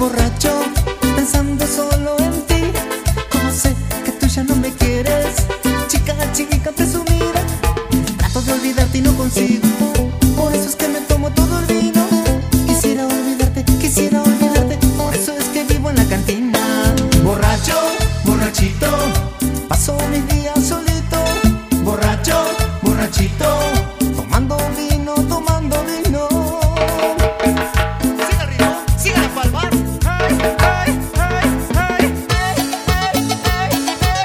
borracho, pensando solo en ti. Como sé que tú ya no me quieres, chica, chica presumida. Trato de olvidarte y no consigo, por eso es que me tomo todo el vino. Quisiera olvidarte, por eso es que vivo en la cantina. Borracho, borrachito, paso mis días solito. Borracho, borrachito, tomando vino, tomando vino. Siga ritmo, siga la palma. Hey, hey, hey, hey, hey, hey,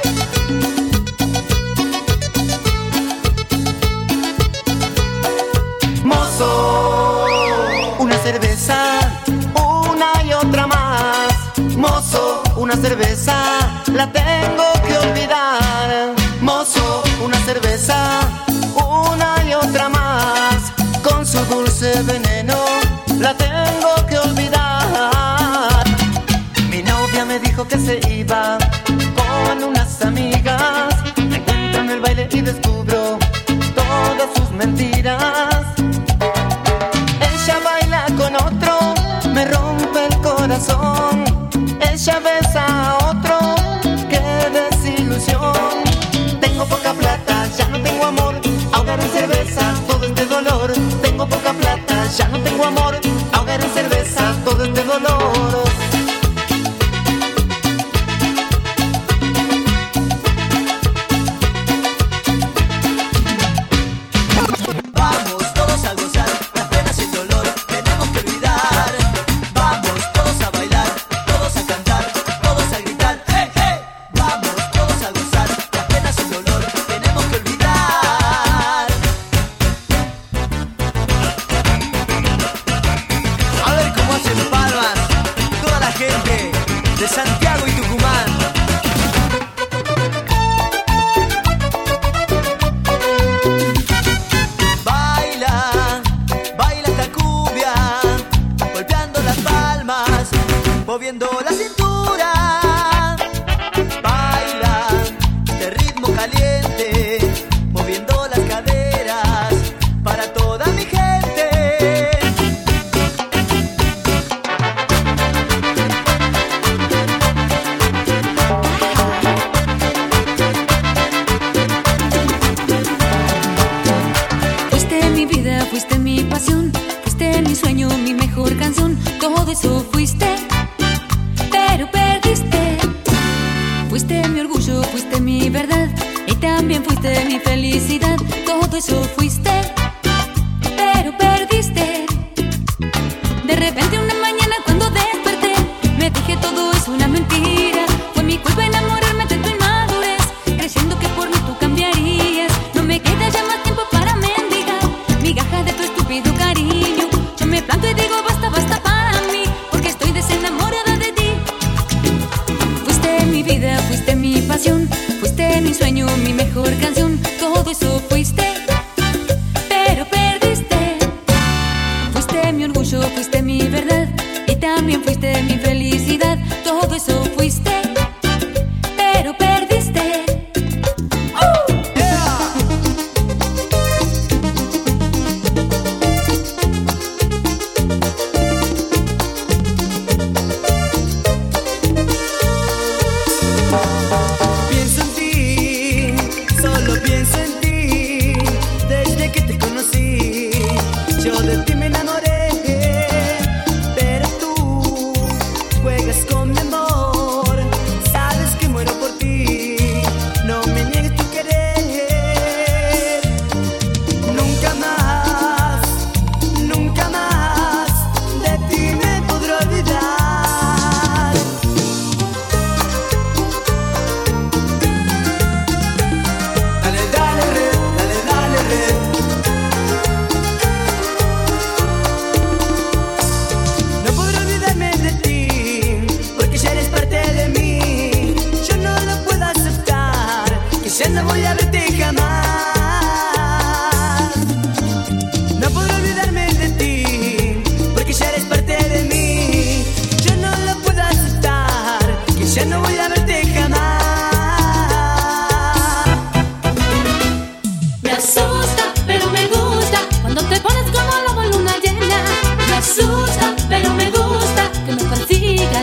hey. Mozo, una cerveza, una y otra más. Mozo, una cerveza, la tengo que olvidar. Mozo, una cerveza, una y otra más. Con su dulce veneno, la tengo que olvidar. Mi novia me dijo que se iba con unas amigas. Me encuentro en el baile y descubro todas sus mentiras. Ella baila con otro, me rompe el corazón. Ella besa a otro, qué desilusión. Tengo poca plata, ya no tengo amor. Ahogar en cerveza todo este dolor. Tengo poca plata, ya no tengo amor. Ahogar en cerveza todo este dolor. Vamos todos a gozar las penas y el dolor, tenemos que olvidar. Vamos todos a bailar, todos a cantar, todos a gritar. ¡Hey, hey! Vamos todos a gozar las penas y el dolor, tenemos que olvidar. A ver cómo hacen palmas toda la gente de Santiago y Tucumán. Baila, baila esta cumbia, golpeando las palmas, moviendo la cintura. Baila este ritmo caliente, moviendo las caderas para toda mi gente. Fuiste mi vida, fuiste mi pasión, fuiste mi sueño, mi mejor canción. Todo eso fuiste, pero perdiste. Fuiste mi orgullo, fuiste mi verdad, y también fuiste mi felicidad. Todo eso fuiste, pero perdiste. De repente una mañana cuando desperté, me dije todo es una mentira. Fue mi culpa enamorarme de tu inmadurez, creyendo que por mí tú cambiarías. No me queda ya más tiempo para mendigar migaja de tu estúpido cariño. Yo me planto y digo basta, basta para mí, porque estoy desenamorada de ti. Fuiste mi vida, fuiste mi pasión, fuiste mi sueño, mi mejor canción. Todo eso fuiste, pero perdiste. Fuiste mi orgullo, fuiste mi verdad, y también fuiste mi felicidad. Todo eso fuiste, pero perdiste. Pienso en ti, solo pienso en ti. Desde que te conocí, yo de ti me enamoré. Pero tú juegas con mi amor, sabes que muero por ti. No me niegues tu querer. Nunca más de ti me podré olvidar. Dale, dale, red, dale, dale, red. No podré olvidarme de ti, porque ya eres parte de mí. Yo no lo puedo aceptar, que ya no voy a verte jamás. No podré olvidarme de ti, porque ya eres parte de mí. Yo no lo puedo aceptar, que ya no voy a verte jamás. Me asusta, pero me gusta cuando te pones como lobo en luna llena. Me asusta, pero me gusta que me persigas.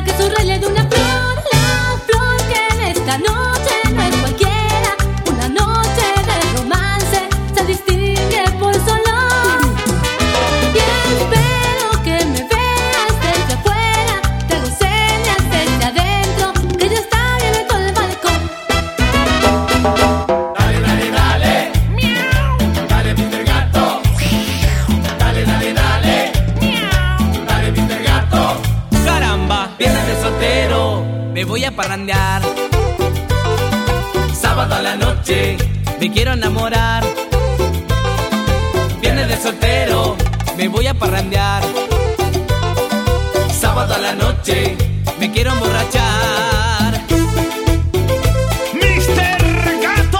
que subraye de una flor, la flor que en esta noche no es cualquiera. Una noche de romance se distingue por su olor. Y espero que me veas desde afuera, te hago señas desde adentro, que ya está abierto el balcón. Dale, dale, dale, miau. Dale, Mr. Gato. Dale, dale, dale, miau. Dale, Mr. Gato. Caramba, viernes de soltero, me voy a parrandear. Sábado a la noche, me quiero enamorar. Viernes de soltero, me voy a parrandear. Sábado a la noche, me quiero emborrachar. ¡Mr. Gato!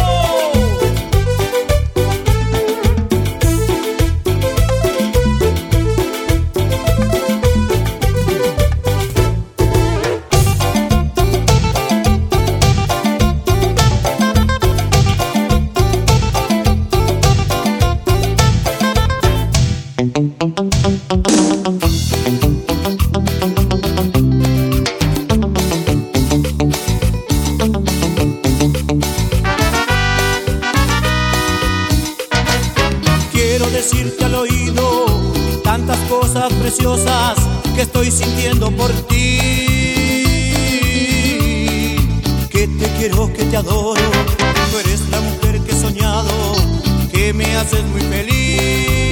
Quiero decirte al oído tantas cosas preciosas que estoy sintiendo por ti. Que te quiero, que te adoro, tú eres la mujer que he soñado, que me haces muy feliz.